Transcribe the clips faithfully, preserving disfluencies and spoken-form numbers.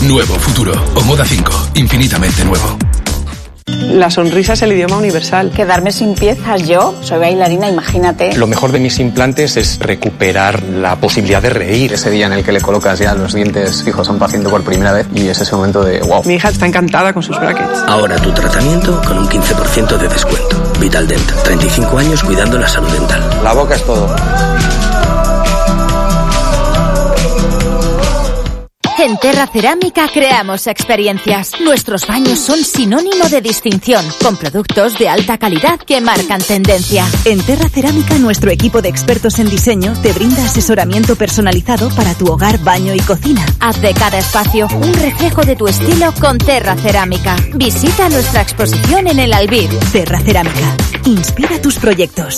Nuevo futuro. Omoda cinco. Infinitamente nuevo. La sonrisa es el idioma universal. Quedarme sin piezas, yo soy bailarina, imagínate. Lo mejor de mis implantes es recuperar la posibilidad de reír. Ese día en el que le colocas ya los dientes fijos a un paciente por primera vez y es ese momento de wow. Mi hija está encantada con sus brackets. Ahora tu tratamiento con un quince por ciento de descuento. Vitaldent, treinta y cinco años cuidando la salud dental. La boca es todo. En Terra Cerámica creamos experiencias. Nuestros baños son sinónimo de distinción, con productos de alta calidad que marcan tendencia. En Terra Cerámica, nuestro equipo de expertos en diseño te brinda asesoramiento personalizado para tu hogar, baño y cocina. Haz de cada espacio un reflejo de tu estilo con Terra Cerámica. Visita nuestra exposición en el Albir. Terra Cerámica. Inspira tus proyectos.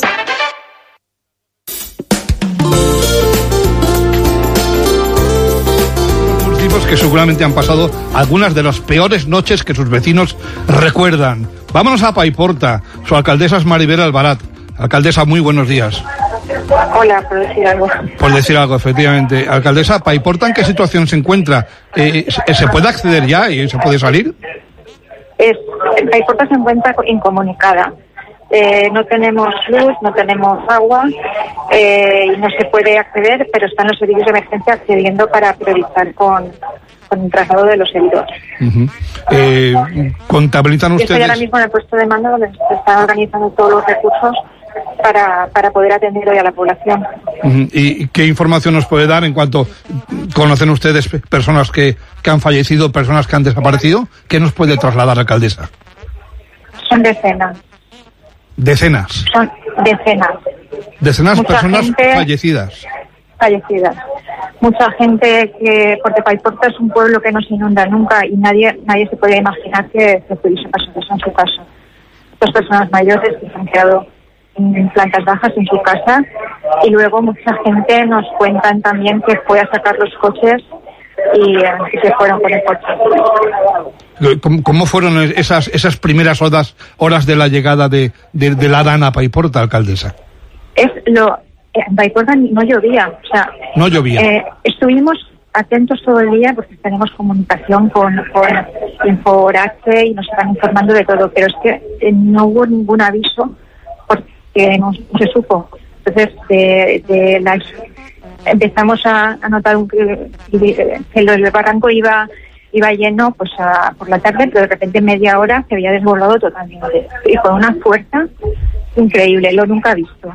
Que seguramente han pasado algunas de las peores noches que sus vecinos recuerdan. Vámonos a Paiporta. Su alcaldesa es Maribel Albarat. Alcaldesa, muy buenos días. Hola, por decir algo. Por decir algo, efectivamente. Alcaldesa, ¿Paiporta en qué situación se encuentra? Eh, ¿Se puede acceder ya y se puede salir? Es, Paiporta se encuentra incomunicada. Eh, no tenemos luz, no tenemos agua eh, y no se puede acceder, pero están los servicios de emergencia accediendo para priorizar con, con el traslado de los heridos. Uh-huh. Eh, ¿Contabilizan ustedes? Yo estoy ahora mismo en el puesto de mando donde se están organizando todos los recursos para, para poder atender hoy a la población. Uh-huh. ¿Y qué información nos puede dar en cuanto conocen ustedes personas que, que han fallecido, personas que han desaparecido? ¿Qué nos puede trasladar, alcaldesa? Son decenas. Decenas. Son decenas. Decenas de Mucha personas gente fallecidas. Fallecidas. Mucha gente que, porque Paiporta es un pueblo que no se inunda nunca y nadie nadie se podía imaginar que se pudiese pasar eso en su casa. Dos personas mayores que se han quedado en plantas bajas en su casa y luego mucha gente nos cuentan también que fue a sacar los coches y eh, se fueron con el coche. ¿Cómo, cómo fueron esas esas primeras horas horas de la llegada de, de, de la Dana a Paiporta, alcaldesa? Es lo en Paiporta no llovía, o sea, no llovía. Eh, estuvimos atentos todo el día porque tenemos comunicación con, con Inforache y nos están informando de todo, pero es que eh, no hubo ningún aviso porque no, no se supo. Entonces, de, de las empezamos a, a notar un, que, que el barranco iba iba lleno pues a, por la tarde, pero de repente en media hora se había desbordado totalmente y con una fuerza increíble, lo nunca visto.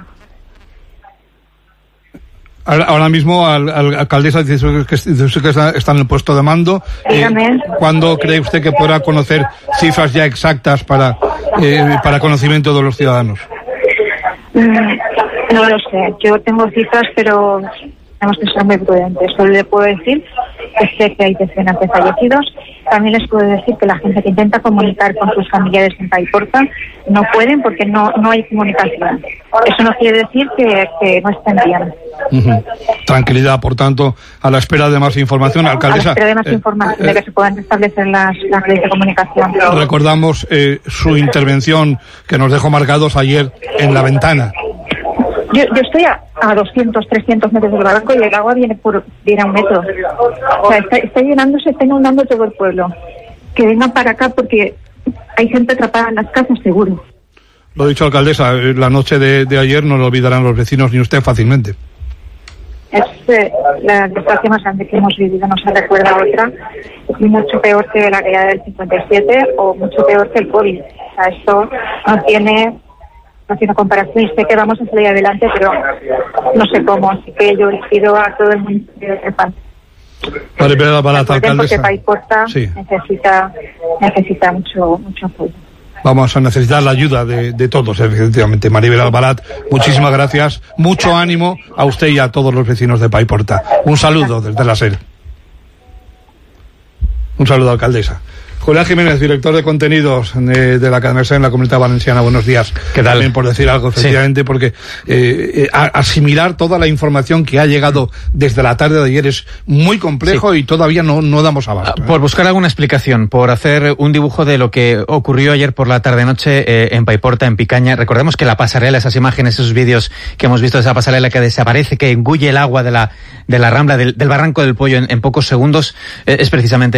Ahora mismo, al, al alcaldesa dice que, dice que está, está en el puesto de mando. Eh, ¿Cuándo cree usted que podrá conocer cifras ya exactas para eh, para conocimiento de los ciudadanos? Mm, no lo sé. Yo tengo cifras, pero tenemos que ser muy prudentes. Solo le puedo decir que sé que hay decenas de fallecidos. También les puedo decir que la gente que intenta comunicar con sus familiares en Paiporta no pueden porque no no hay comunicación. Eso no quiere decir que, que no estén bien. Uh-huh. Tranquilidad, por tanto, a la espera de más información, alcaldesa. A la espera de más eh, información, eh, de que se puedan restablecer las, las redes de comunicación. Recordamos eh, su intervención que nos dejó marcados ayer en La Ventana. Yo, yo estoy a, a doscientos, trescientos metros del barranco y el agua viene por viene a un metro. O sea, está, está llenándose, está inundando todo el pueblo. Que vengan para acá porque hay gente atrapada en las casas, seguro. Lo ha dicho, alcaldesa, la noche de, de ayer no lo olvidarán los vecinos ni usted fácilmente. Es eh, la desgracia más grande que hemos vivido, no se recuerda a otra. Es mucho peor que la guerra del cincuenta y siete o mucho peor que el COVID. O sea, esto no tiene... no tiene comparación y sé que vamos a salir adelante, pero no sé cómo, así que yo les pido a todo el mundo que sepan. Vale, pero para la alcaldesa. Porque Paiporta sí. necesita necesita mucho mucho apoyo. Vamos a necesitar la ayuda de, de todos, efectivamente. Maribel Albarat, muchísimas gracias, mucho ánimo a usted y a todos los vecinos de Paiporta. Un saludo desde la SER. Un saludo, alcaldesa. Julián Jiménez, director de contenidos de, de la Cadena SER en la Comunidad Valenciana. Buenos días. ¿Qué tal? También por decir algo, efectivamente, sí. porque eh, eh, asimilar toda la información que ha llegado desde la tarde de ayer es muy complejo sí. y todavía no, no damos abasto. ¿eh? Por buscar alguna explicación, por hacer un dibujo de lo que ocurrió ayer por la tarde-noche eh, en Paiporta, en Picaña. Recordemos que la pasarela, esas imágenes, esos vídeos que hemos visto de esa pasarela que desaparece, que engulle el agua de la, de la rambla, del, del barranco del Pollo en, en pocos segundos, eh, es precisamente